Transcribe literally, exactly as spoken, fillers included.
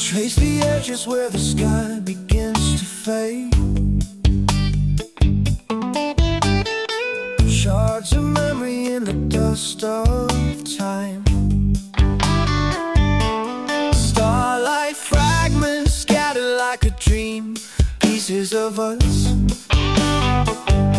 Trace the edges where the sky begins to fade. Shards of memory in the dust of time. Starlight fragments scattered like a dream. Pieces of us